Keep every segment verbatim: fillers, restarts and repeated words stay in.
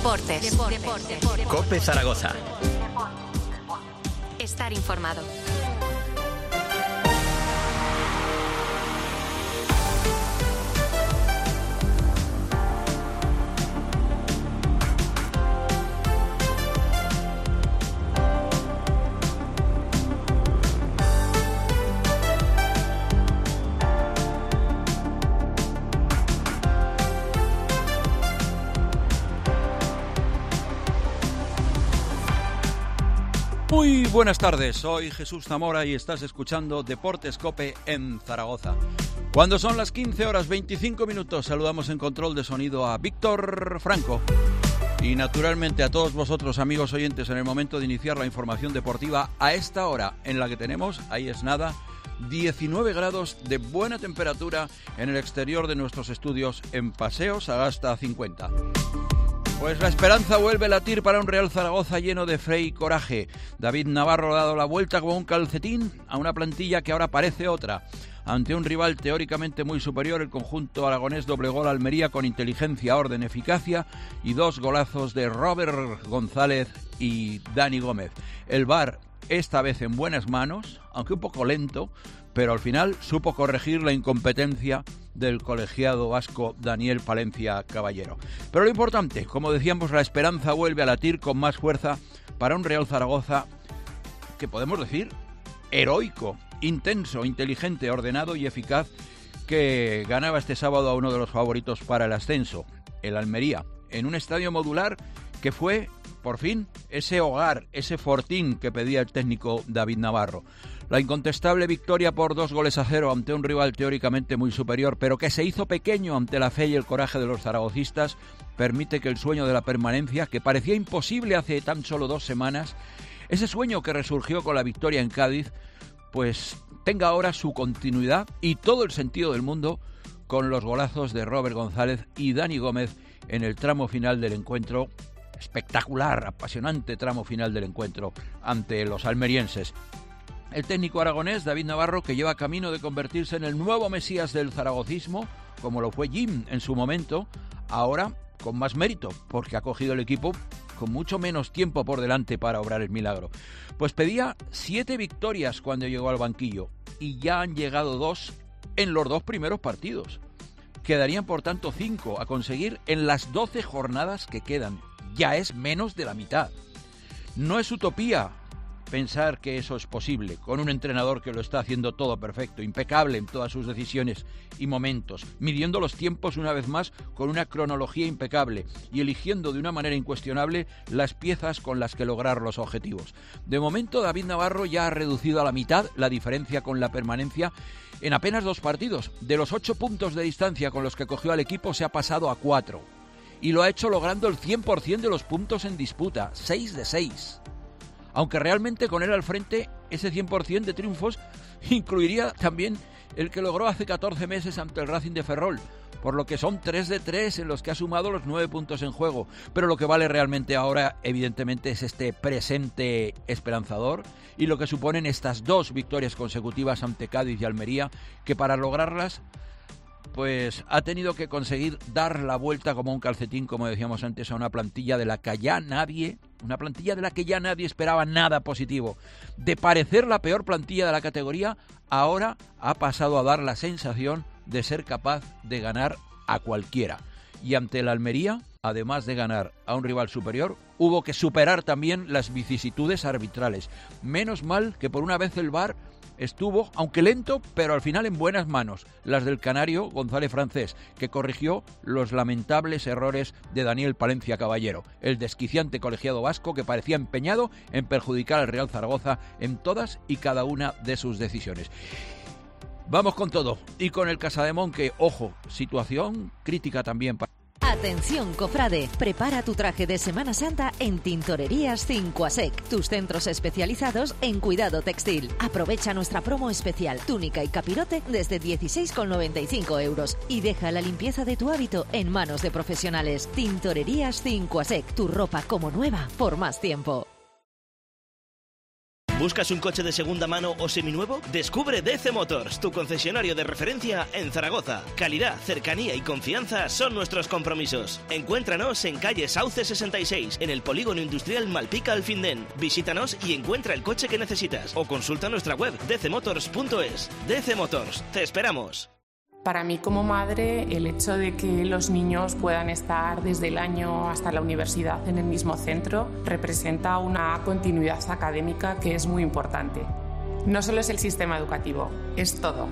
Deportes. Deportes. Deportes. COPE Zaragoza. Estar informado. Muy buenas tardes, soy Jesús Zamora y estás escuchando Deportes COPE en Zaragoza. Cuando son las quince horas veinticinco minutos, saludamos en control de sonido a Víctor Franco. Y naturalmente a todos vosotros, amigos oyentes, en el momento de iniciar la información deportiva a esta hora en la que tenemos, ahí es nada, diecinueve grados de buena temperatura en el exterior de nuestros estudios en Paseo Sagasta cincuenta. Pues la esperanza vuelve a latir para un Real Zaragoza lleno de fe y coraje. David Navarro ha dado la vuelta como un calcetín a una plantilla que ahora parece otra. Ante un rival teóricamente muy superior, el conjunto aragonés doblegó a Almería con inteligencia, orden, eficacia y dos golazos de Robert González y Dani Gómez. El V A R, esta vez en buenas manos, aunque un poco lento, pero al final supo corregir la incompetencia del colegiado vasco Daniel Palencia Caballero. Pero lo importante, como decíamos, la esperanza vuelve a latir con más fuerza para un Real Zaragoza que podemos decir heroico, intenso, inteligente, ordenado y eficaz, que ganaba este sábado a uno de los favoritos para el ascenso, el Almería, en un estadio modular que fue, por fin, ese hogar, ese fortín que pedía el técnico David Navarro. La incontestable victoria por dos goles a cero ante un rival teóricamente muy superior, pero que se hizo pequeño ante la fe y el coraje de los zaragocistas, permite que el sueño de la permanencia, que parecía imposible hace tan solo dos semanas, ese sueño que resurgió con la victoria en Cádiz, pues tenga ahora su continuidad y todo el sentido del mundo con los golazos de Robert González y Dani Gómez en el tramo final del encuentro. Espectacular, apasionante tramo final del encuentro ante los almerienses. El técnico aragonés David Navarro, que lleva camino de convertirse en el nuevo mesías del zaragocismo, como lo fue Jim en su momento, ahora con más mérito, porque ha cogido el equipo con mucho menos tiempo por delante para obrar el milagro. Pues pedía siete victorias cuando llegó al banquillo, y ya han llegado dos en los dos primeros partidos. Quedarían por tanto cinco a conseguir en las doce jornadas que quedan. Ya es menos de la mitad. No es utopía pensar que eso es posible, con un entrenador que lo está haciendo todo perfecto, impecable en todas sus decisiones y momentos, midiendo los tiempos una vez más con una cronología impecable y eligiendo de una manera incuestionable las piezas con las que lograr los objetivos. De momento, David Navarro ya ha reducido a la mitad la diferencia con la permanencia en apenas dos partidos. De los ocho puntos de distancia con los que cogió al equipo, se ha pasado a cuatro. Y lo ha hecho logrando el cien por ciento de los puntos en disputa, seis de seis. Aunque realmente con él al frente, ese cien por ciento de triunfos incluiría también el que logró hace catorce meses ante el Racing de Ferrol, por lo que son tres de tres en los que ha sumado los nueve puntos en juego. Pero lo que vale realmente ahora, evidentemente, es este presente esperanzador y lo que suponen estas dos victorias consecutivas ante Cádiz y Almería, que para lograrlas pues ha tenido que conseguir dar la vuelta como un calcetín, como decíamos antes, a una plantilla de la que ya nadie, una plantilla de la que ya nadie esperaba nada positivo. De parecer la peor plantilla de la categoría, ahora ha pasado a dar la sensación de ser capaz de ganar a cualquiera. Y ante el Almería, además de ganar a un rival superior, hubo que superar también las vicisitudes arbitrales. Menos mal que por una vez el V A R estuvo, aunque lento, pero al final en buenas manos, las del canario González Francés, que corrigió los lamentables errores de Daniel Palencia Caballero, el desquiciante colegiado vasco que parecía empeñado en perjudicar al Real Zaragoza en todas y cada una de sus decisiones. Vamos con todo, y con el Casademón, que, ojo, situación crítica también para... Atención, cofrade, prepara tu traje de Semana Santa en Tintorerías Cincuasec, tus centros especializados en cuidado textil. Aprovecha nuestra promo especial, túnica y capirote desde dieciséis con noventa y cinco euros y deja la limpieza de tu hábito en manos de profesionales. Tintorerías Cincuasec, tu ropa como nueva por más tiempo. ¿Buscas un coche de segunda mano o seminuevo? Descubre D C Motors, tu concesionario de referencia en Zaragoza. Calidad, cercanía y confianza son nuestros compromisos. Encuéntranos en calle Sauce sesenta y seis, en el polígono industrial Malpica Alfindén. Visítanos y encuentra el coche que necesitas o consulta nuestra web d c motors punto es. D C Motors, te esperamos. Para mí como madre, el hecho de que los niños puedan estar desde el año hasta la universidad en el mismo centro representa una continuidad académica que es muy importante. No solo es el sistema educativo, es todo.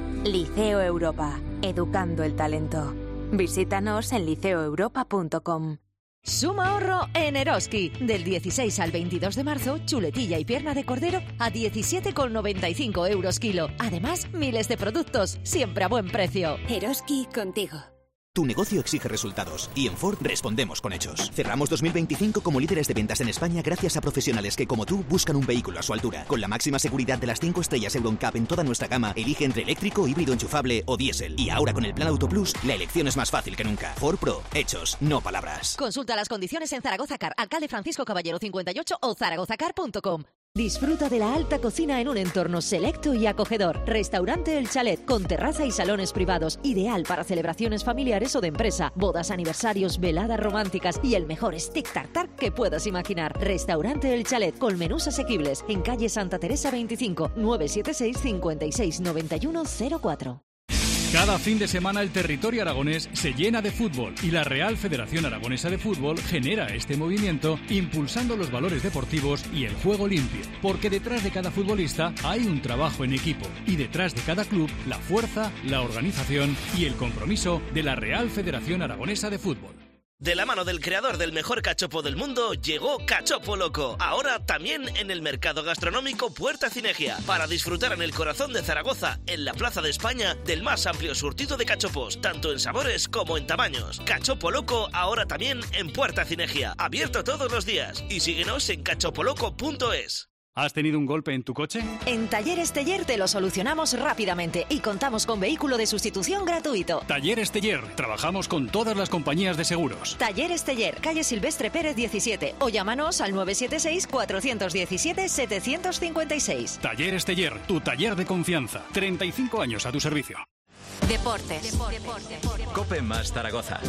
Liceo Europa, educando el talento. Visítanos en liceo europa punto com. Suma ahorro en Eroski. Del dieciséis al veintidós de marzo, chuletilla y pierna de cordero a diecisiete con noventa y cinco euros kilo. Además, miles de productos, siempre a buen precio. Eroski contigo. Tu negocio exige resultados y en Ford respondemos con hechos. Cerramos dos mil veinticinco como líderes de ventas en España gracias a profesionales que como tú buscan un vehículo a su altura. Con la máxima seguridad de las cinco estrellas Euro N C A P en toda nuestra gama, elige entre eléctrico, híbrido enchufable o diésel. Y ahora con el plan Auto Plus, la elección es más fácil que nunca. Ford Pro, hechos, no palabras. Consulta las condiciones en Zaragoza Car, Alcalde Francisco Caballero cincuenta y ocho o zaragoza car punto com. Disfruta de la alta cocina en un entorno selecto y acogedor. Restaurante El Chalet, con terraza y salones privados, ideal para celebraciones familiares o de empresa, bodas, aniversarios, veladas románticas y el mejor stick tartar que puedas imaginar. Restaurante El Chalet, con menús asequibles, en calle Santa Teresa veinticinco, nueve siete seis, cinco seis, nueve uno cero cuatro. Cada fin de semana el territorio aragonés se llena de fútbol y la Real Federación Aragonesa de Fútbol genera este movimiento impulsando los valores deportivos y el juego limpio. Porque detrás de cada futbolista hay un trabajo en equipo y detrás de cada club la fuerza, la organización y el compromiso de la Real Federación Aragonesa de Fútbol. De la mano del creador del mejor cachopo del mundo, llegó Cachopo Loco. Ahora también en el mercado gastronómico Puerta Cinegia. Para disfrutar en el corazón de Zaragoza, en la Plaza de España, del más amplio surtido de cachopos, tanto en sabores como en tamaños. Cachopo Loco ahora también en Puerta Cinegia. Abierto todos los días. Y síguenos en cachopoloco punto es. ¿Has tenido un golpe en tu coche? En Talleres Teller te lo solucionamos rápidamente y contamos con vehículo de sustitución gratuito. Talleres Teller. Trabajamos con todas las compañías de seguros. Talleres Teller, calle Silvestre Pérez diecisiete o llámanos al nueve siete seis, cuatro uno siete, siete cinco seis. Talleres Teller, tu taller de confianza. treinta y cinco años a tu servicio. Deportes. Deportes. Deportes. Cope más Zaragoza.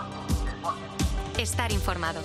Estar informado.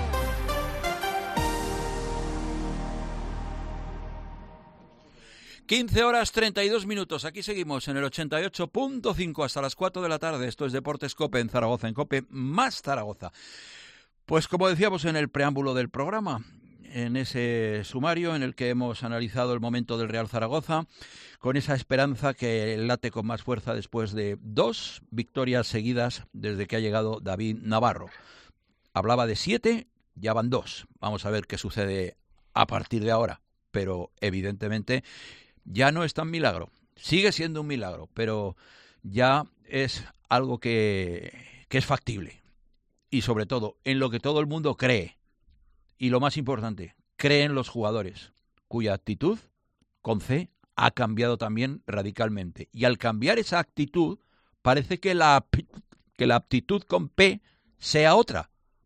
quince horas treinta y dos minutos. Aquí seguimos en el ochenta y ocho punto cinco hasta las cuatro de la tarde. Esto es Deportes Cope en Zaragoza, en Cope más Zaragoza. Pues como decíamos en el preámbulo del programa, en ese sumario en el que hemos analizado el momento del Real Zaragoza, con esa esperanza que late con más fuerza después de dos victorias seguidas desde que ha llegado David Navarro. Hablaba de siete, ya van dos. Vamos a ver qué sucede a partir de ahora. Pero evidentemente ya no es tan milagro. Sigue siendo un milagro, pero ya es algo que, que es factible. Y sobre todo, en lo que todo el mundo cree. Y lo más importante, creen los jugadores, cuya actitud, con C, ha cambiado también radicalmente. Y al cambiar esa actitud, parece que la, que la aptitud con P sea otra.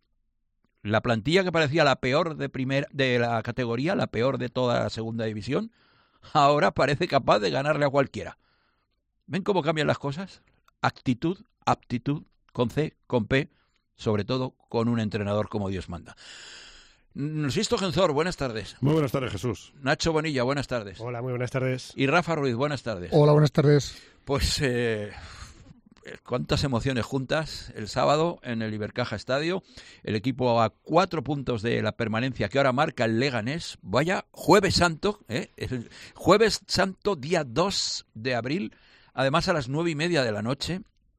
La plantilla que parecía la peor de, primer, de la categoría, la peor de toda la segunda división, ahora parece capaz de ganarle a cualquiera. ¿Ven cómo cambian las cosas? Actitud, aptitud, con C, con P, sobre todo con un entrenador como Dios manda. Sisto Genzor, buenas tardes. Muy buenas tardes, Jesús. Nacho Bonilla, buenas tardes. Hola, muy buenas tardes. Y Rafa Ruiz, buenas tardes. Hola, buenas tardes. Pues eh, cuántas emociones juntas el sábado en el Ibercaja Estadio. El equipo a cuatro puntos de la permanencia que ahora marca el Leganés. Vaya, Jueves Santo, ¿eh? Jueves Santo, día dos de abril, además a las nueve y media de la noche,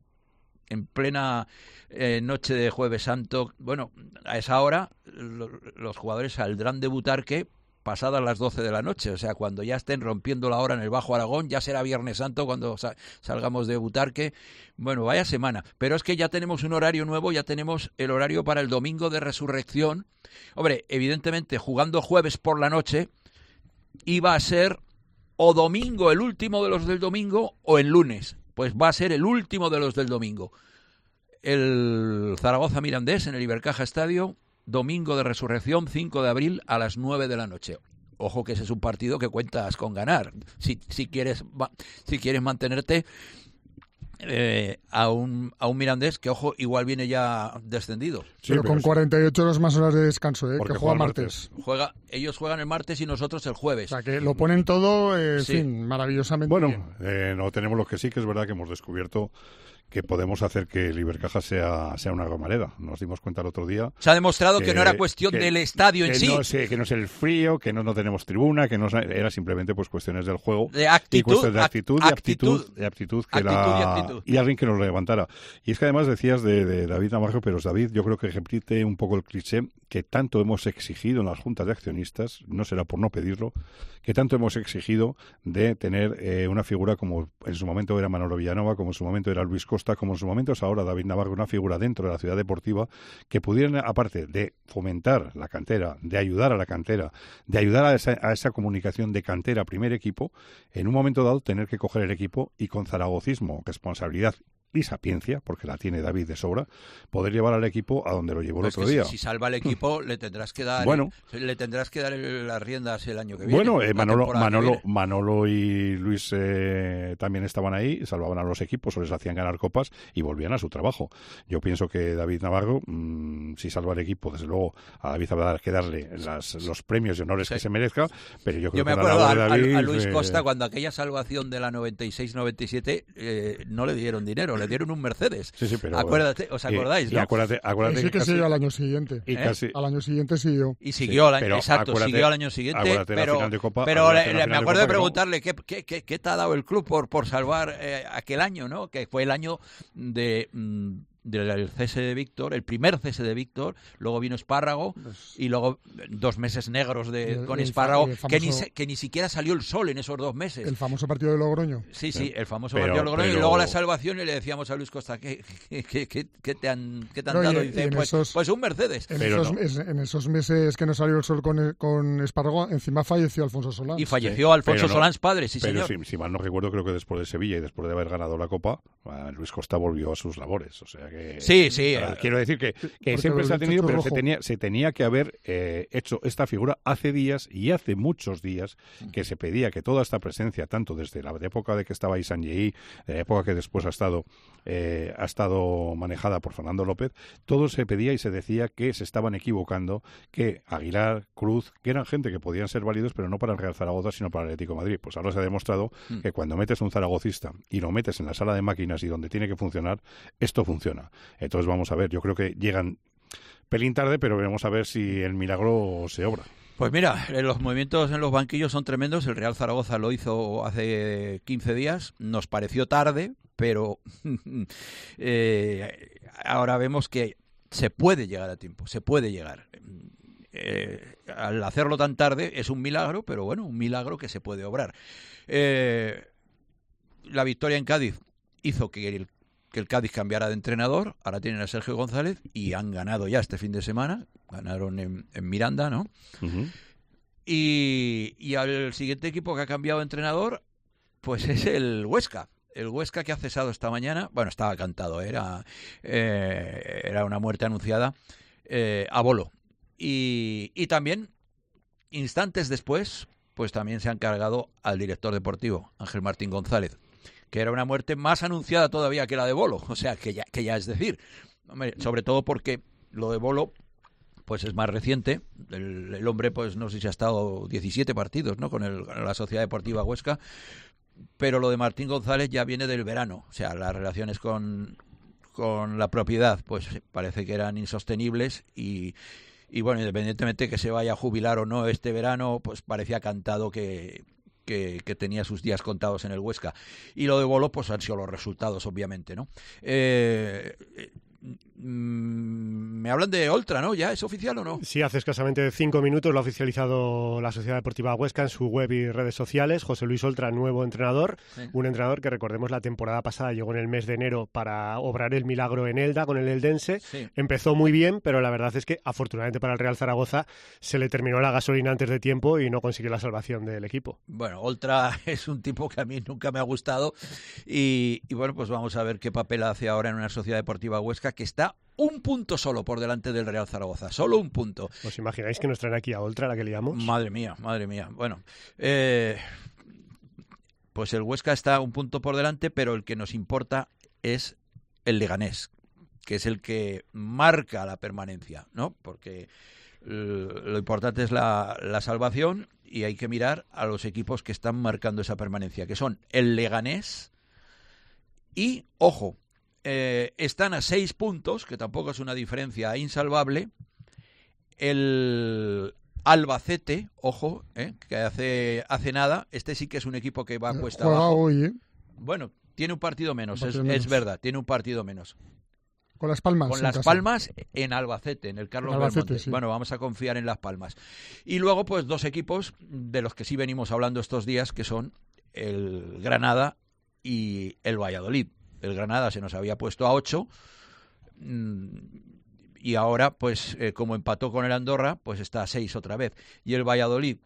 en plena eh, noche de Jueves Santo. Bueno, a esa hora lo, los jugadores saldrán de Butarque pasadas las doce de la noche, o sea, cuando ya estén rompiendo la hora en el Bajo Aragón, ya será Viernes Santo cuando sa- salgamos de Butarque. Bueno, vaya semana, pero es que ya tenemos un horario nuevo, ya tenemos el horario para el domingo de resurrección. Hombre, evidentemente, jugando jueves por la noche, iba a ser o domingo, el último de los del domingo, o el lunes. Pues va a ser el último de los del domingo. El Zaragoza Mirandés en el Ibercaja Estadio, domingo de resurrección, cinco de abril a las nueve de la noche. ojo que ese es un partido que cuentas con ganar. Si, si quieres si quieres mantenerte eh, a un a un Mirandés que, ojo, igual viene ya descendido. Sí, pero, pero con cuarenta y ocho horas más horas de descanso, ¿eh? Que juega, juega martes. martes. Juega, ellos juegan el martes y nosotros el jueves. O sea, que lo ponen todo, eh, sí. en fin, maravillosamente bueno, bien. Eh, no tenemos lo que sí, que es verdad que hemos descubierto que podemos hacer que el Ibercaja sea, sea una Romareda. Nos dimos cuenta el otro día. Se ha demostrado que, que no era cuestión que, del estadio en que sí. No sé, que no es el frío, que no, no tenemos tribuna, que no era simplemente pues cuestiones del juego. De actitud. Y de actitud, y aptitud. De aptitud, que actitud la, y, actitud. y alguien que nos levantara. Y es que además decías de, de David Navarro, pero David yo creo que repite un poco el cliché que tanto hemos exigido en las juntas de accionistas, no será por no pedirlo, que tanto hemos exigido de tener eh, una figura como en su momento era Manolo Villanova, como en su momento era Luis Costa, como en su momento es ahora David Navarro, una figura dentro de la ciudad deportiva que pudieran, aparte de fomentar la cantera, de ayudar a la cantera, de ayudar a esa, a esa comunicación de cantera primer equipo, en un momento dado tener que coger el equipo y con zaragocismo, responsabilidad y sapiencia, porque la tiene David de sobra, poder llevar al equipo a donde lo llevó el pues otro que día. Si, si salva el equipo, le tendrás que dar bueno, le tendrás que dar el, las riendas el año que viene. Bueno, eh, Manolo, Manolo, viene. Manolo y Luis eh, también estaban ahí, salvaban a los equipos o les hacían ganar copas y volvían a su trabajo. Yo pienso que David Navarro, mmm, si salva el equipo, desde luego a David habrá que darle las, los premios y honores sí. que se merezca, pero yo creo yo me que acuerdo la a, de David, a, a Luis eh... Costa cuando aquella salvación de la noventa y seis noventa y siete eh, no le dieron dinero, le dieron un Mercedes. Sí, sí, pero, acuérdate, ¿os acordáis? Y, ¿no? y acuérdate, acuérdate sí que, que casi, siguió al año siguiente. Y ¿Eh? casi, al año siguiente siguió. Y siguió, sí, al, pero exacto, siguió al año siguiente. Pero, de Copa, pero le, le, me acuerdo de, de preguntarle no. ¿qué, qué, qué, qué te ha dado el club por, por salvar eh, aquel año, ¿no? Que fue el año de... Mmm, del cese de Víctor, el primer cese de Víctor, luego vino Espárrago y luego dos meses negros de, el, con Espárrago, el famoso, que, ni se, que ni siquiera salió el sol en esos dos meses. El famoso partido de Logroño. Sí, sí, el famoso pero, partido de Logroño pero... y luego la salvación y le decíamos a Luis Costa, ¿qué, qué, qué, qué, qué te han, qué te han no, dado? Y, y dice, y pues, esos, pues un Mercedes. En, pero esos, no. es, en esos meses que no salió el sol con, con Espárrago, encima falleció Alfonso Solans. Y falleció sí, Alfonso no, Solans padre, sí pero señor. Si, si mal no recuerdo, creo que después de Sevilla y después de haber ganado la Copa, Luis Costa volvió a sus labores. O sea que... Sí, sí. Para, quiero decir que, que siempre se ha tenido, pero se tenía, se tenía que haber eh, hecho esta figura hace días y hace muchos días que se pedía que toda esta presencia, tanto desde la época de que estaba Isan Yeí, de la época que después ha estado eh, ha estado manejada por Fernando López, todo se pedía y se decía que se estaban equivocando, que Aguilar, Cruz, que eran gente que podían ser válidos, pero no para el Real Zaragoza, sino para el Atlético de Madrid. Pues ahora se ha demostrado mm. que cuando metes un zaragocista y lo metes en la sala de máquinas y donde tiene que funcionar, esto funciona. Entonces vamos a ver, yo creo que llegan pelín tarde, pero veremos a ver si el milagro se obra. Pues mira, los movimientos en los banquillos son tremendos. El Real Zaragoza lo hizo hace quince días. Nos pareció tarde, pero eh, ahora vemos que se puede llegar a tiempo, se puede llegar. Eh, al hacerlo tan tarde es un milagro, pero bueno, un milagro que se puede obrar. Eh, la victoria en Cádiz hizo que el que el Cádiz cambiara de entrenador, ahora tienen a Sergio González y han ganado ya este fin de semana, ganaron en, en Miranda, ¿no? Uh-huh. Y, y al siguiente equipo que ha cambiado de entrenador, pues es el Huesca. El Huesca que ha cesado esta mañana, bueno, estaba cantado, era, eh, era una muerte anunciada, eh, a Bolo. Y, y también, instantes después, pues también se han cargado al director deportivo, Ángel Martín González, que era una muerte más anunciada todavía que la de Bolo, o sea, que ya, que ya es decir, hombre, sobre todo porque lo de Bolo pues es más reciente, el, el hombre pues no sé si ha estado diecisiete partidos, ¿no?, con, el, con la Sociedad Deportiva Huesca, pero lo de Martín González ya viene del verano, o sea, las relaciones con, con la propiedad pues parece que eran insostenibles y, y bueno, independientemente que se vaya a jubilar o no este verano, pues parecía cantado que... Que, que tenía sus días contados en el Huesca. Y lo de Bolo, pues han sido los resultados, obviamente, ¿no? Eh, eh, me hablan de Oltra, ¿no? ¿Ya es oficial o no? Sí, hace escasamente cinco minutos lo ha oficializado la Sociedad Deportiva Huesca en su web y redes sociales. José Luis Oltra, nuevo entrenador. Sí. Un entrenador que, recordemos, la temporada pasada llegó en el mes de enero para obrar el milagro en Elda con el Eldense. Sí. Empezó muy bien, pero la verdad es que, afortunadamente para el Real Zaragoza, se le terminó la gasolina antes de tiempo y no consiguió la salvación del equipo. Bueno, Oltra es un tipo que a mí nunca me ha gustado y, y bueno, pues vamos a ver qué papel hace ahora en una Sociedad Deportiva Huesca que está un punto solo por delante del Real Zaragoza, solo un punto. ¿Os imagináis que nos traen aquí a Oltra, la que liamos? Madre mía, madre mía. Bueno, eh, pues el Huesca está un punto por delante, pero el que nos importa es el Leganés, que es el que marca la permanencia, ¿no? Porque lo importante es la, la salvación y hay que mirar a los equipos que están marcando esa permanencia, que son el Leganés y, ojo, eh, están a seis puntos, que tampoco es una diferencia insalvable, el Albacete, ojo, eh, que hace, hace nada, este sí que es un equipo que va a cuesta Juega abajo. hoy, ¿eh? Bueno, tiene un partido menos, Un partido es, menos. es verdad, tiene un partido menos. Con Las Palmas. Con en Las casa. Palmas en Albacete, en el Carlos En Albacete, Belmonte. sí. Bueno, vamos a confiar en Las Palmas. Y luego, pues, dos equipos de los que sí venimos hablando estos días, que son el Granada y el Valladolid. El Granada se nos había puesto a ocho y ahora, pues, eh, como empató con el Andorra, pues está a seis otra vez. Y el Valladolid,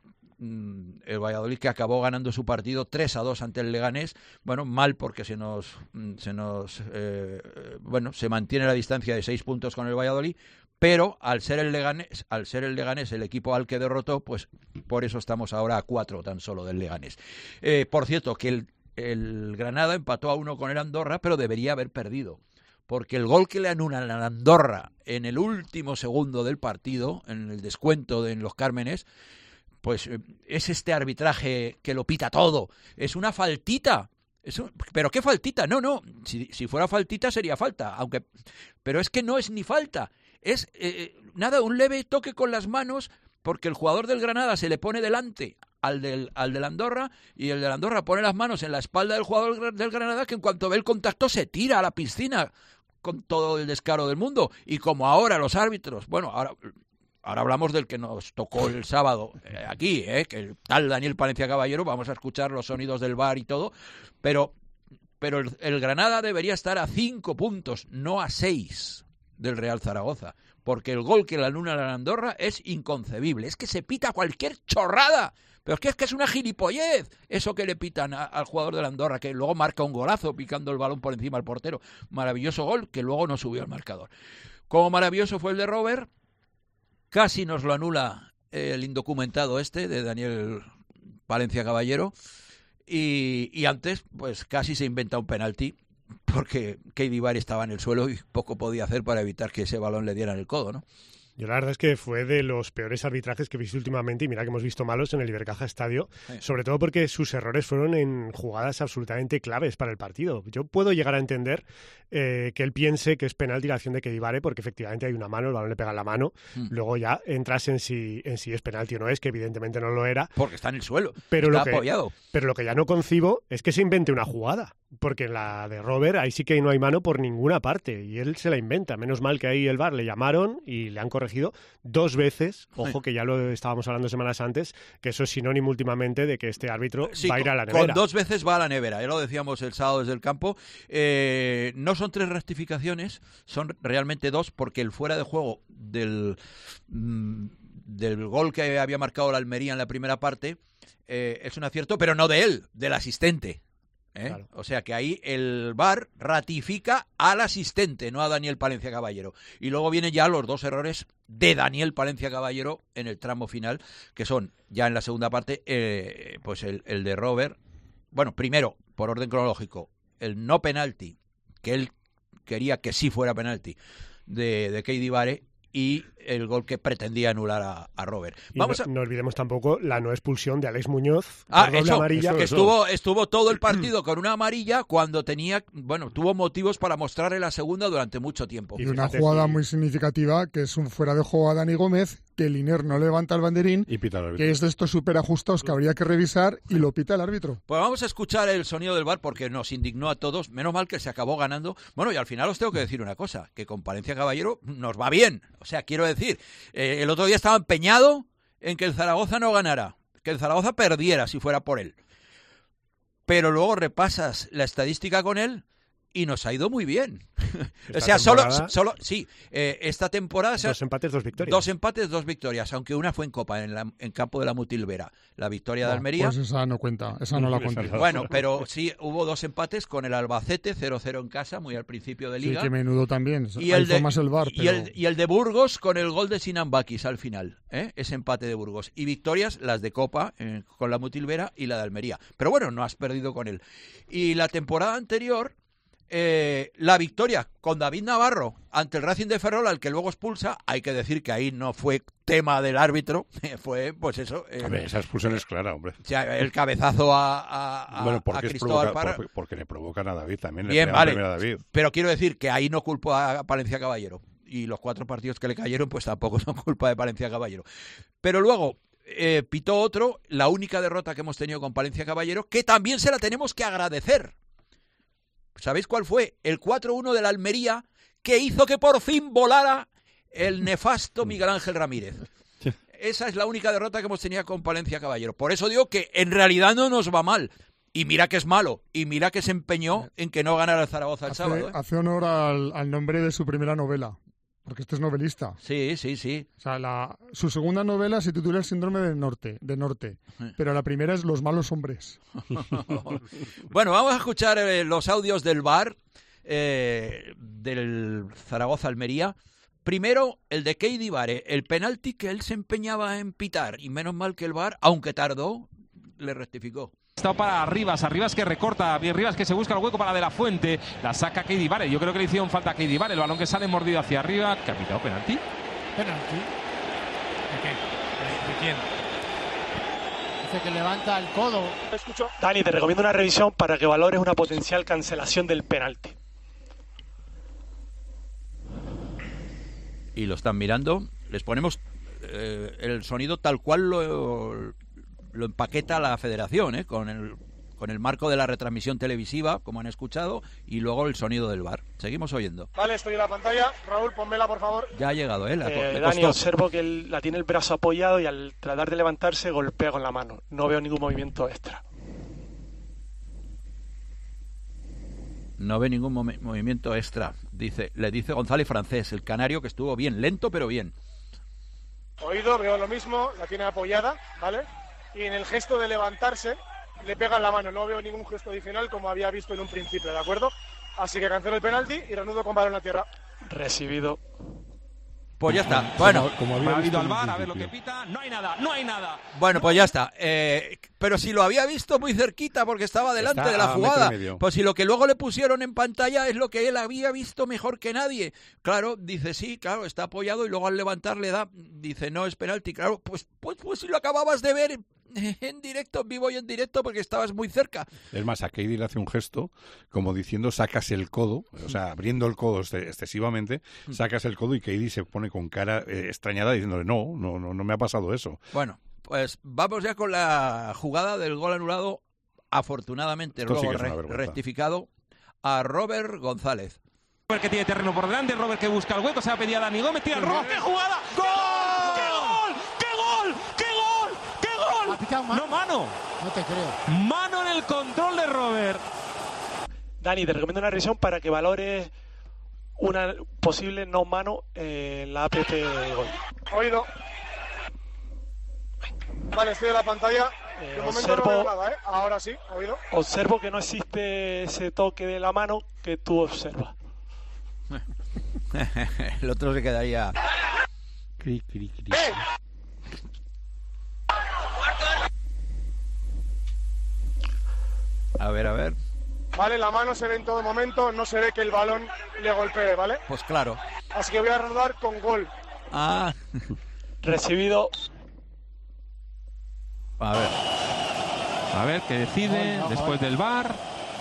el Valladolid que acabó ganando su partido tres a dos ante el Leganés, bueno, mal porque se nos se nos eh, bueno, se mantiene la distancia de seis puntos con el Valladolid, pero al ser el Leganés, al ser el Leganés el equipo al que derrotó, pues por eso estamos ahora a cuatro tan solo del Leganés. Eh, por cierto, que el, el Granada empató a uno con el Andorra, pero debería haber perdido, porque el gol que le anulan al Andorra en el último segundo del partido, en el descuento de en Los Cármenes, pues es este arbitraje que lo pita todo. Es una faltita. Es un... ¿Pero qué faltita? No, no. Si, si fuera faltita sería falta. aunque Pero es que no es ni falta. Es, eh, nada, un leve toque con las manos porque el jugador del Granada se le pone delante al del, al del Andorra y el del Andorra pone las manos en la espalda del jugador del Granada que en cuanto ve el contacto se tira a la piscina con todo el descaro del mundo. Y como ahora los árbitros... Bueno, ahora... Ahora hablamos del que nos tocó el sábado eh, aquí, eh, que el tal Daniel Palencia Caballero, vamos a escuchar los sonidos del V A R y todo, pero, pero el, el Granada debería estar a cinco puntos, no a seis del Real Zaragoza, porque el gol que le anulan a la Andorra es inconcebible, es que se pita cualquier chorrada, pero es que es, que es una gilipollez eso que le pitan a, al jugador de la Andorra, que luego marca un golazo picando el balón por encima del portero, maravilloso gol que luego no subió al marcador. Como maravilloso fue el de Robert, casi nos lo anula el indocumentado este de Daniel Palencia Caballero y, y antes pues casi se inventa un penalti porque Keidi Bari estaba en el suelo y poco podía hacer para evitar que ese balón le diera en el codo, ¿no? Yo la verdad es que fue de los peores arbitrajes que he visto últimamente y mira que hemos visto malos en el Ibercaja Estadio, sí. Sobre todo porque sus errores fueron en jugadas absolutamente claves para el partido. Yo puedo llegar a entender eh, que él piense que es penalti la acción de Kedibare porque efectivamente hay una mano, el balón le pega en la mano, mm. luego ya entras en si, en si es penalti o no es, que evidentemente no lo era. Porque está en el suelo, pero está lo que, apoyado. Pero lo que ya no concibo es que se invente una jugada. Porque en la de Robert ahí sí que no hay mano por ninguna parte y él se la inventa. Menos mal que ahí el V A R le llamaron y le han corregido dos veces. Ojo, que ya lo estábamos hablando semanas antes, que eso es sinónimo últimamente de que este árbitro sí, va a ir a la nevera. Con dos veces va a la nevera, ya lo decíamos el sábado desde el campo. Eh, no son tres rectificaciones, son realmente dos porque el fuera de juego del, mm, del gol que había marcado la Almería en la primera parte eh, es un acierto, pero no de él, del asistente. ¿Eh? Claro. O sea que ahí el V A R ratifica al asistente, no a Daniel Palencia Caballero. Y luego vienen ya los dos errores de Daniel Palencia Caballero en el tramo final, que son ya en la segunda parte, eh, pues el, el de Robert. Bueno, primero, por orden cronológico, el no penalti, que él quería que sí fuera penalti, de, de Keidi Bari, y el gol que pretendía anular a, a Robert. Vamos y no, a... no olvidemos tampoco la no expulsión de Alex Muñoz. Ah, doble eso, amarilla. Eso, que estuvo, estuvo todo el partido con una amarilla cuando tenía, bueno, tuvo motivos para mostrarle la segunda durante mucho tiempo. Y una jugada muy significativa, que es un fuera de juego a Dani Gómez, que Liner no levanta el banderín, y pita el árbitro. Que es de estos súper ajustados que habría que revisar y lo pita el árbitro. Pues vamos a escuchar el sonido del V A R porque nos indignó a todos. Menos mal que se acabó ganando. Bueno, y al final os tengo que decir una cosa, que con Palencia Caballero nos va bien. O sea, quiero decir, eh, el otro día estaba empeñado en que el Zaragoza no ganara, que el Zaragoza perdiera si fuera por él. Pero luego repasas la estadística con él y nos ha ido muy bien. O Esta sea, solo, temporada- solo, sí, eh, esta temporada... se ha- Dos empates, dos victorias. Dos empates, dos victorias, aunque una fue en Copa, en, la, en campo de la Mutilvera. La victoria de Ah, Almería. Pues esa no cuenta, esa no la conté. Bueno, pero sí, hubo dos empates con el Albacete, cero cero en casa, muy al principio de Sí, Liga. que menudo también. Y Ahí el, fue de, más el VAR, y, pero... el, y el de Burgos con el gol de Sinan Bakis al final, ¿eh? Ese empate de Burgos. Y victorias, las de Copa, eh, con la Mutilvera y la de Almería. Pero bueno, no has perdido con él. Y la temporada anterior... Eh, la victoria con David Navarro ante el Racing de Ferrol, al que luego expulsa, hay que decir que ahí no fue tema del árbitro, fue pues eso. Eh, A ver, esa expulsión es clara, hombre. O sea, el cabezazo a, a, a, bueno, porque, a es Cristóbal provoca- Parra. porque, porque le provocan a David también. Bien, le vale. a David. Pero quiero decir que ahí no culpo a Palencia Caballero. Y los cuatro partidos que le cayeron, pues tampoco son culpa de Palencia Caballero. Pero luego eh, pitó otro, la única derrota que hemos tenido con Palencia Caballero, que también se la tenemos que agradecer. ¿Sabéis cuál fue? El cuatro uno de la Almería, que hizo que por fin volara el nefasto Miguel Ángel Ramírez. Esa es la única derrota que hemos tenido con Palencia Caballero. Por eso digo que en realidad no nos va mal. Y mira que es malo. Y mira que se empeñó en que no ganara el Zaragoza el hace, sábado. ¿eh? hace honor al, al nombre de su primera novela, porque este es novelista. Sí, sí, sí. O sea, la, su segunda novela se titula El síndrome del norte, de norte, pero la primera es Los malos hombres. Bueno, vamos a escuchar eh, los audios del V A R eh, del Zaragoza-Almería. Primero, el de Keidi Vare, el penalti que él se empeñaba en pitar, y menos mal que el V A R, aunque tardó, le rectificó. Está para Rivas, Arribas que recorta, bien Rivas que se busca el hueco para De La Fuente, la saca Keidi Vare, yo creo que le hicieron falta a Keidi Vare, el balón que sale mordido hacia arriba, ¿que ha pitado penalti? ¿Penalti? ¿De qué? ¿De, de quién? Dice que levanta el codo. Escucho. Dani, te recomiendo una revisión para que valores una potencial cancelación del penalti. Y lo están mirando, les ponemos eh, el sonido tal cual lo, lo empaqueta la federación, ¿eh? con el con el marco de la retransmisión televisiva, como han escuchado, y luego el sonido del V A R. Seguimos oyendo. Vale, estoy en la pantalla. Raúl, ponmela, por favor. Ya ha llegado, ¿eh? La, Eh, le Dani, costó. observo que él la tiene el brazo apoyado y al tratar de levantarse golpea con la mano. No veo ningún movimiento extra. No ve ningún movi- movimiento extra, dice, le dice González Francés, el canario, que estuvo bien, lento pero bien. Oído, veo lo mismo, la tiene apoyada, ¿vale? Y en el gesto de levantarse le pega en la mano. No veo ningún gesto adicional como había visto en un principio, ¿de acuerdo? Así que cancelo el penalti y reanudo con balón a tierra. Recibido. Pues ya está. Bueno, como había visto al V A R, a ver lo que pita, no hay nada, no hay nada. Bueno, pues ya está. Eh, pero si lo había visto muy cerquita porque estaba delante Está de la a jugada, metro y medio. pues si lo que luego le pusieron en pantalla es lo que él había visto mejor que nadie. Claro, dice sí, claro, está apoyado y luego al levantar le da, dice no es penalti. Claro, pues pues, pues si lo acababas de ver en directo, en vivo y en directo porque estabas muy cerca. Es más, a Keidi le hace un gesto como diciendo sacas el codo, o sea, abriendo el codo ex- excesivamente, sacas el codo y Keidi se pone con cara eh, extrañada diciéndole no, no, no, no me ha pasado eso. Bueno, pues vamos ya con la jugada del gol anulado, afortunadamente Esto sí luego que es una re- vergüenza. rectificado a Robert González. Robert que tiene terreno por delante, Robert que busca el hueco, se va a pedir a Dani Gómez, tira el robo, ¡qué jugada! ¡Gol! ¡Qué gol! ¡Qué gol! ¡Qué gol! ¡Qué gol! ¿Ha pitado mano? No, mano. No te creo. Mano en el control de Robert. Dani, te recomiendo una revisión para que valores una posible no mano en la A P P de gol. Oído. Vale, estoy en la pantalla. Eh, De momento observo- no veo nada, ¿eh? Ahora sí, oído. Observo que no existe ese toque de la mano que tú observas. El otro se quedaría... Cri, cri, cri. A ver, a ver. Vale, la mano se ve en todo momento, no se ve que el balón le golpee, ¿vale? Pues claro. Así que voy a reanudar con gol. Ah. Recibido. A ver. A ver, que decide Gol, gol, después gol. del V A R.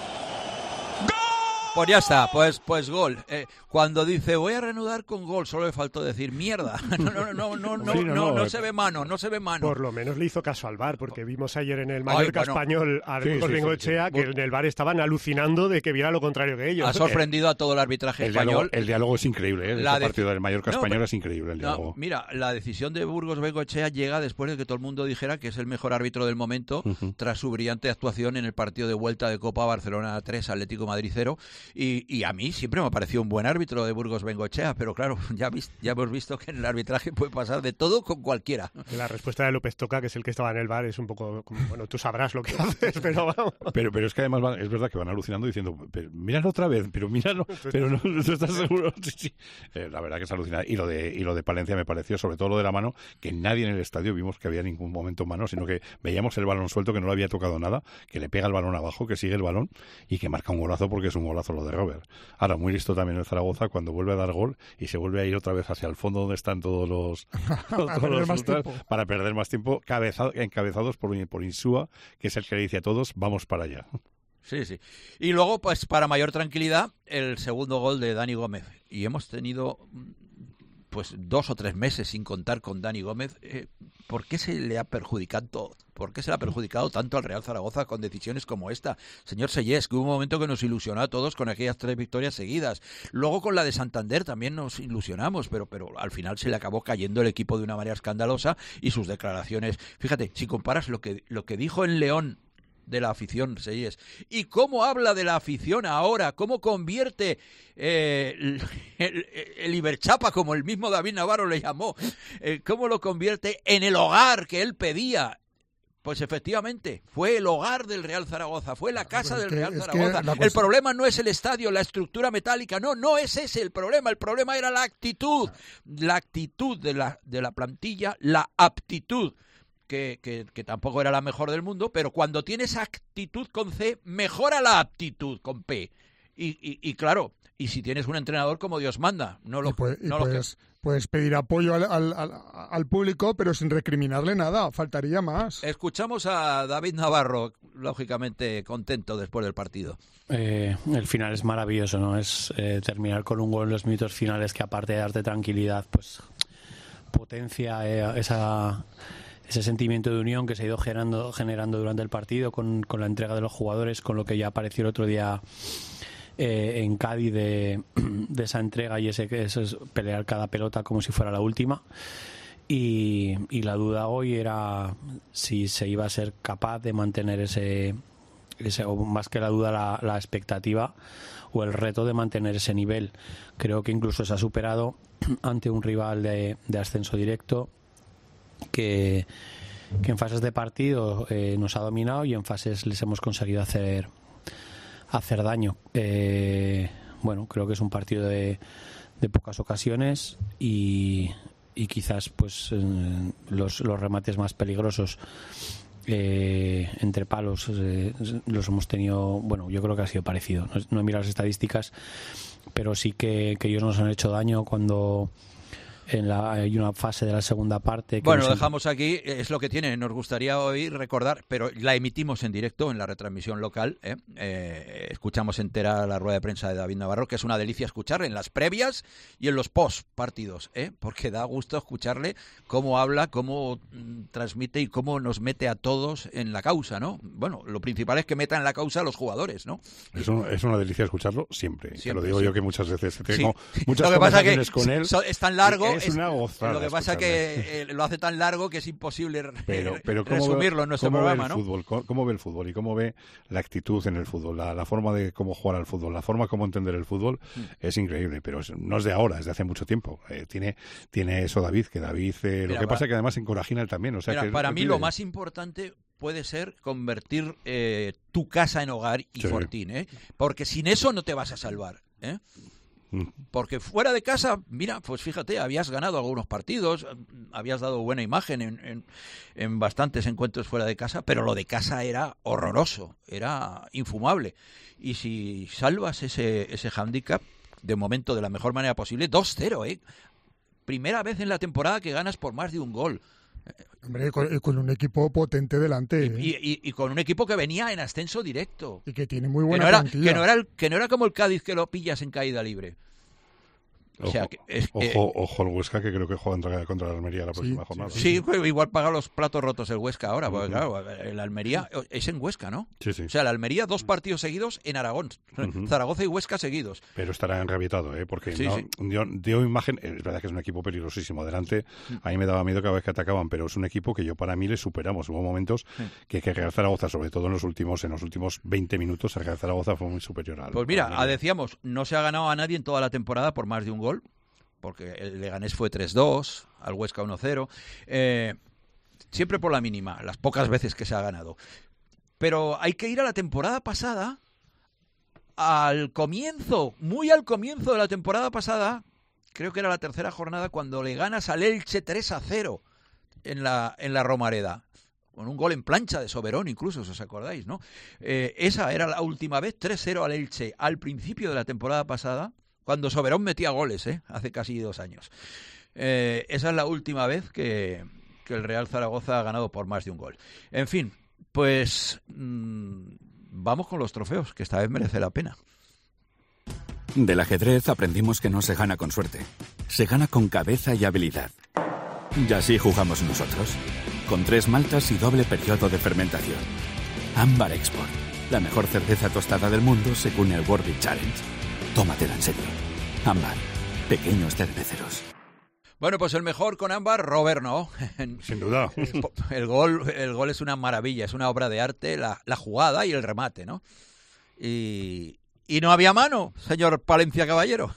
Pues ya está, pues pues gol. Eh, cuando dice voy a reanudar con gol, solo le faltó decir mierda. No, no, no, no, no, Sí, no, no, no, no eh, se ve mano, no se ve mano. Por lo menos le hizo caso al V A R, porque vimos ayer en el Mallorca bueno. español a Sí, Marcos sí, sí, Bengoechea sí. que en el V A R estaban alucinando de que viera lo contrario que ellos. Ha sorprendido a todo el arbitraje El diálogo, español. el diálogo es increíble, ¿eh? La Este de- partido del Mallorca No, español pero- es increíble, el No, diálogo. mira, la decisión de Burgos Bengoechea llega después de que todo el mundo dijera que es el mejor árbitro del momento, Ujú. tras su brillante actuación en el partido de vuelta de Copa Barcelona tres, Atlético Madrid cero. Y, y a mí siempre me ha parecido un buen árbitro de Burgos Bengoechea, pero claro, ya, vis, ya hemos visto que en el arbitraje puede pasar de todo con cualquiera. La respuesta de López Toca, que es el que estaba en el bar, es un poco como, bueno, tú sabrás lo que haces, pero vamos. Pero, pero es que además van, es verdad que van alucinando diciendo, pero, míralo otra vez, pero míralo, pero no, no estás seguro. Sí, sí. Eh, la verdad que es alucinante. Y lo de y lo de Palencia me pareció, sobre todo lo de la mano, que nadie en el estadio vimos que había ningún momento mano, sino que veíamos el balón suelto, que no le había tocado nada, que le pega el balón abajo, que sigue el balón y que marca un golazo porque es un golazo lo de Robert. Ahora, muy listo también el Zaragoza cuando vuelve a dar gol y se vuelve a ir otra vez hacia el fondo donde están todos los, todos para, perder los ultras, para perder más tiempo, cabeza, encabezados por, por Insúa, que es el que le dice a todos, vamos para allá. Sí, sí. Y luego, pues para mayor tranquilidad, el segundo gol de Dani Gómez. Y hemos tenido pues dos o tres meses sin contar con Dani Gómez. Eh, ¿Por qué se le ha perjudicado? ¿Por qué se le ha perjudicado tanto al Real Zaragoza con decisiones como esta? Señor Sellés, que hubo un momento que nos ilusionó a todos con aquellas tres victorias seguidas. Luego con la de Santander también nos ilusionamos, pero, pero al final se le acabó cayendo el equipo de una manera escandalosa y sus declaraciones. Fíjate, si comparas lo que, lo que dijo en León de la afición, Sellés, y cómo habla de la afición ahora, cómo convierte eh, el, el, el Iberchapa, como el mismo David Navarro le llamó, eh, cómo lo convierte en el hogar que él pedía. Pues efectivamente, fue el hogar del Real Zaragoza, fue la casa del Real Zaragoza. Cosa... El problema no es el estadio, la estructura metálica, no, no es ese el problema, el problema era la actitud, la actitud de la, de la plantilla, la aptitud. Que, que, que tampoco era la mejor del mundo, pero cuando tienes actitud con C, mejora la aptitud con P. Y, y, y claro, y si tienes un entrenador como Dios manda, no lo, y pues, no y lo pues, que... pues pedir apoyo al, al, al, al público, pero sin recriminarle nada, faltaría más. Escuchamos a David Navarro, lógicamente contento después del partido. Eh, el final es maravilloso, ¿no? Es eh, terminar con un gol en los minutos finales que, aparte de darte tranquilidad, pues potencia eh, esa... ese sentimiento de unión que se ha ido generando, generando durante el partido con, con la entrega de los jugadores, con lo que ya apareció el otro día eh, en Cádiz de, de esa entrega y ese que es pelear cada pelota como si fuera la última. Y, y la duda hoy era si se iba a ser capaz de mantener ese, ese o más que la duda, la, la expectativa o el reto de mantener ese nivel. Creo que incluso se ha superado ante un rival de, de ascenso directo, Que, que en fases de partido eh, nos ha dominado y en fases les hemos conseguido hacer hacer daño. Eh, bueno, creo que es un partido de, de pocas ocasiones y, y quizás pues eh, los, los remates más peligrosos eh, entre palos eh, los hemos tenido. Bueno, yo creo que ha sido parecido. No, no he mirado las estadísticas, pero sí que, que ellos nos han hecho daño cuando en la, hay una fase de la segunda parte. Que bueno, lo dejamos aquí, es lo que tiene. Nos gustaría hoy recordar, pero la emitimos en directo en la retransmisión local. ¿eh? Eh, escuchamos entera la rueda de prensa de David Navarro, que es una delicia escuchar en las previas y en los post partidos, ¿eh? porque da gusto escucharle cómo habla, cómo mm, transmite y cómo nos mete a todos en la causa, ¿no? Bueno, lo principal es que meta en la causa a los jugadores, ¿no? Es, un, es una delicia escucharlo siempre. siempre Te lo digo sí. yo que muchas veces tengo sí. muchas lo que conversaciones pasa que con él. So, es tan largo. Es una gozada. Lo que pasa es que eh, lo hace tan largo que es imposible pero, pero ¿cómo resumirlo ve, en nuestro ¿cómo programa, ve el ¿no? Fútbol? ¿Cómo, ¿Cómo ve el fútbol y cómo ve la actitud en el fútbol? La, la forma de cómo jugar al fútbol, la forma como entender el fútbol mm. es increíble, pero es, no es de ahora, es de hace mucho tiempo. Eh, tiene, tiene eso David, que David, eh, lo mira, que pasa es que además encorajina él también. O sea, mira, que para mí pide. Lo más importante puede ser convertir eh, tu casa en hogar y sí. fortín, ¿eh? Porque sin eso no te vas a salvar, ¿eh? Porque fuera de casa, mira, pues fíjate, habías ganado algunos partidos, habías dado buena imagen en, en, en bastantes encuentros fuera de casa, pero lo de casa era horroroso, era infumable. Y si salvas ese, ese hándicap, de momento de la mejor manera posible, dos cero, ¿eh? Primera vez en la temporada que ganas por más de un gol. Hombre, con, con un equipo potente delante. Y, y, y con un equipo que venía en ascenso directo. Y que tiene muy buena que no era, plantilla. Que no, era el, que no era como el Cádiz, que lo pillas en caída libre. O sea, que es, ojo, eh, ojo el Huesca, que creo que juega contra, contra la Almería la próxima sí, jornada. Sí, sí, pues igual paga los platos rotos el Huesca ahora, porque uh-huh. claro, el Almería es en Huesca, ¿no? Sí, sí. O sea, el Almería dos partidos seguidos en Aragón, uh-huh. Zaragoza y Huesca seguidos. Pero estará enrabietado, ¿eh? Porque sí, no, sí. Dio, dio imagen, es verdad que es un equipo peligrosísimo. Adelante, a mí me daba miedo cada vez que atacaban, pero es un equipo que yo para mí le superamos. Hubo momentos sí. que, que Real Zaragoza, sobre todo en los últimos en los últimos veinte minutos, el Real Zaragoza fue muy superior al. Pues mira, decíamos, no se ha ganado a nadie en toda la temporada por más de un gol, porque el Leganés fue tres dos, al Huesca uno cero, eh, siempre por la mínima, las pocas veces que se ha ganado. Pero hay que ir a la temporada pasada, al comienzo, muy al comienzo de la temporada pasada, creo que era la tercera jornada, cuando le ganas al Elche tres a cero en la, en la Romareda, con un gol en plancha de Soberón incluso, si os acordáis, ¿no? Eh, esa era la última vez, tres cero al Elche, al principio de la temporada pasada, cuando Soberón metía goles, ¿eh? Hace casi dos años. Eh, esa es la última vez que, que el Real Zaragoza ha ganado por más de un gol. En fin, pues mmm, vamos con los trofeos, que esta vez merece la pena. Del ajedrez aprendimos que no se gana con suerte, se gana con cabeza y habilidad. Y así jugamos nosotros, con tres maltas y doble periodo de fermentación. Ámbar Export, la mejor cerveza tostada del mundo según el World Beer Challenge. Tómatela en serio. Ámbar, pequeños cerveceros. Bueno, pues el mejor con ámbar, Robert, ¿no? Sin duda. El gol, el gol es una maravilla, es una obra de arte, la, la jugada y el remate, ¿no? Y, y no había mano, señor Palencia Caballero.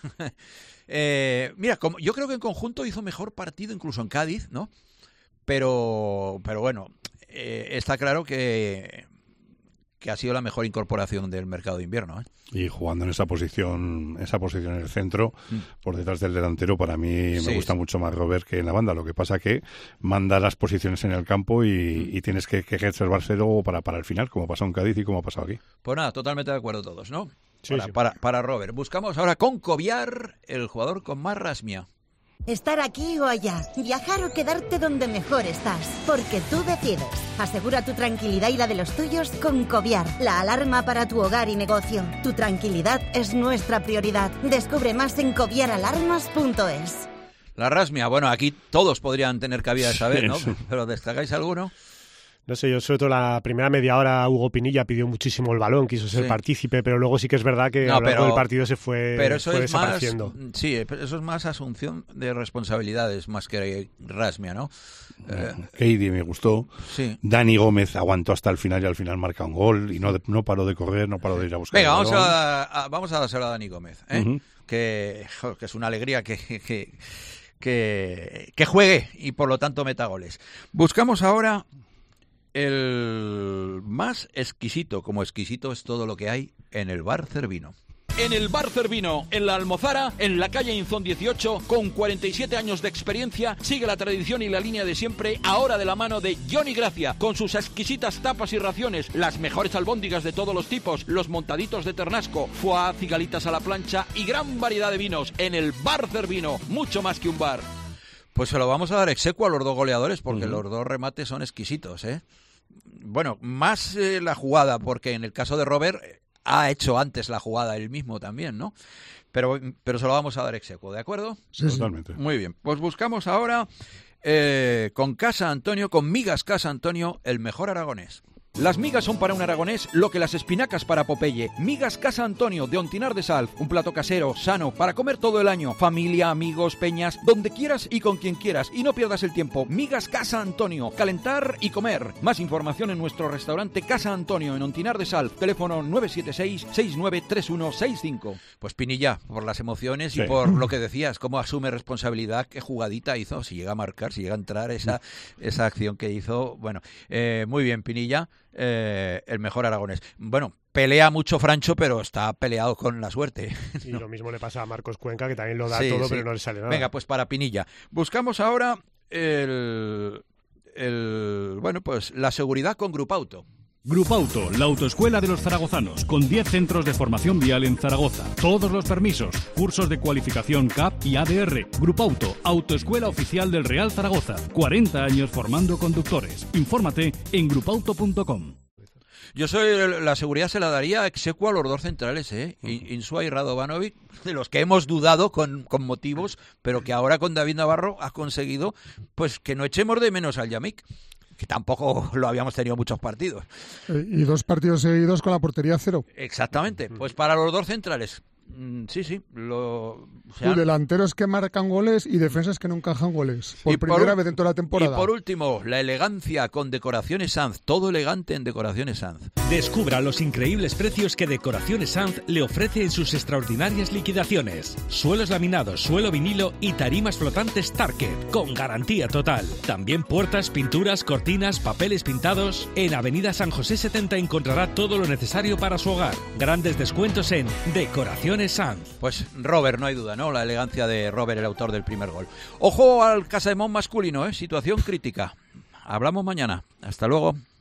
eh, mira, como, yo creo que en conjunto hizo mejor partido incluso en Cádiz, ¿no? Pero, pero bueno, eh, está claro que... que ha sido la mejor incorporación del mercado de invierno, ¿eh? Y jugando en esa posición, esa posición en el centro, mm. por detrás del delantero, para mí sí, me gusta sí. mucho más Robert que en la banda. Lo que pasa que manda las posiciones en el campo y, mm. y tienes que, que reservárselo para, para el final, como pasó en Cádiz y como ha pasado aquí. Pues nada, totalmente de acuerdo todos, ¿no? Sí, para, sí. Para, para Robert. Buscamos ahora con Cobiar, el jugador con más rasmia. Estar aquí o allá, viajar o quedarte donde mejor estás, porque tú decides. Asegura tu tranquilidad y la de los tuyos con Cobiar, la alarma para tu hogar y negocio. Tu tranquilidad es nuestra prioridad. Descubre más en cobiar alarmas punto es. La rasmia, bueno, aquí todos podrían tener cabida de saber, ¿no? Sí. Pero ¿destacáis alguno? No sé, yo sobre todo la primera media hora Hugo Pinilla pidió muchísimo el balón, quiso ser sí. partícipe, pero luego sí que es verdad que no, a lo largo del partido se fue, pero eso fue es desapareciendo. Más, sí, eso es más asunción de responsabilidades más que rasmia, ¿no? Eh, Keidi me gustó. Sí. Dani Gómez aguantó hasta el final y al final marca un gol y no, no paró de correr, no paró de ir a buscar. Venga, el vamos balón. a, a, vamos a dárselo a Dani Gómez, ¿eh? Uh-huh. que, que es una alegría que... que Que, que juegue y por lo tanto meta goles. Buscamos ahora el más exquisito, como exquisito es todo lo que hay en el Bar Cervino. En el Bar Cervino, en la Almozara, en la calle Inzón dieciocho, con cuarenta y siete años de experiencia, sigue la tradición y la línea de siempre, ahora de la mano de Johnny Gracia, con sus exquisitas tapas y raciones, las mejores albóndigas de todos los tipos, los montaditos de ternasco, foie, cigalitas a la plancha y gran variedad de vinos. En el Bar Cervino, mucho más que un bar. Pues se lo vamos a dar execuo a los dos goleadores, porque uh-huh. los dos remates son exquisitos, ¿eh? Bueno, más eh, la jugada, porque en el caso de Robert... ha hecho antes la jugada él mismo también, ¿no? Pero, pero se lo vamos a dar execuo, ¿de acuerdo? Sí, totalmente. Muy bien, pues buscamos ahora eh, con Casa Antonio, con Migas Casa Antonio, el mejor aragonés. Las migas son para un aragonés lo que las espinacas para Popeye. Migas Casa Antonio, de Ontinar de Sal. Un plato casero, sano, para comer todo el año. Familia, amigos, peñas, donde quieras y con quien quieras. Y no pierdas el tiempo. Migas Casa Antonio. Calentar y comer. Más información en nuestro restaurante Casa Antonio, en Ontinar de Sal. Teléfono nueve siete seis, seis nueve tres uno seis cinco. Pues Pinilla, por las emociones sí. y por lo que decías, cómo asume responsabilidad, qué jugadita hizo, si llega a marcar, si llega a entrar esa, esa acción que hizo. Bueno, eh, muy bien, Pinilla. Eh, el mejor aragonés. Bueno, pelea mucho Francho, pero está peleado con la suerte. Y ¿no? Lo mismo le pasa a Marcos Cuenca, que también lo da sí, todo, sí. pero no le sale nada. Venga, pues para Pinilla. Buscamos ahora el, el bueno, pues la seguridad con Grupauto. Grupauto, la autoescuela de los zaragozanos, con diez centros de formación vial en Zaragoza. Todos los permisos, cursos de cualificación C A P y A D R. Grupauto, autoescuela oficial del Real Zaragoza. cuarenta años formando conductores. Infórmate en grupauto punto com. Yo soy la seguridad se la daría exequo a los dos centrales, ¿eh? Insua y Radovanovic, de los que hemos dudado con, con motivos, pero que ahora con David Navarro ha conseguido pues que no echemos de menos al Yamik, que tampoco lo habíamos tenido muchos partidos. Eh, y dos partidos seguidos con la portería cero. Exactamente, pues para los dos centrales. Sí, sí. Lo, o sea, delanteros que marcan goles y defensas que no encajan goles. Por primera por, vez en toda la temporada. Y por último, la elegancia con Decoraciones Sanz. Todo elegante en Decoraciones Sanz. Descubra los increíbles precios que Decoraciones Sanz le ofrece en sus extraordinarias liquidaciones. Suelos laminados, suelo vinilo y tarimas flotantes Target, con garantía total. También puertas, pinturas, cortinas, papeles pintados. En Avenida San José setenta encontrará todo lo necesario para su hogar. Grandes descuentos en Decoraciones Sanz. Pues Robert, no hay duda, ¿no? La elegancia de Robert, el autor del primer gol. Ojo al Casademont masculino, ¿eh? Situación crítica. Hablamos mañana. Hasta luego.